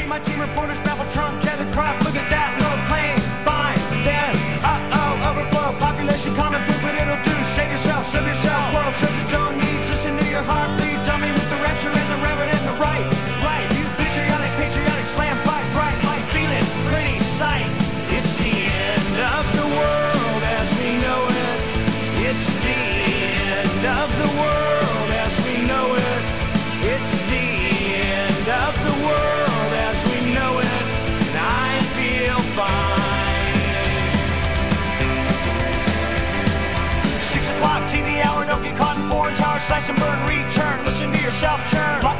my team reporters babble Trump, tether crop. Look at that, no plane, fine, then, overflow, population, common food, what it'll do. Save yourself, serve yourself, world serves its own needs. Listen to your heartbeat, dummy with the rapture and the reverend and the right. You patriotic, slam, fight, bright, light, feeling, pretty sight. It's the end of the world as we know it. It's the end of the world as we know it. It's the end of the world as we know it. And I feel fine. 6 o'clock, TV hour, don't get caught in foreign tower, slash and burn, return. Listen to yourself churn.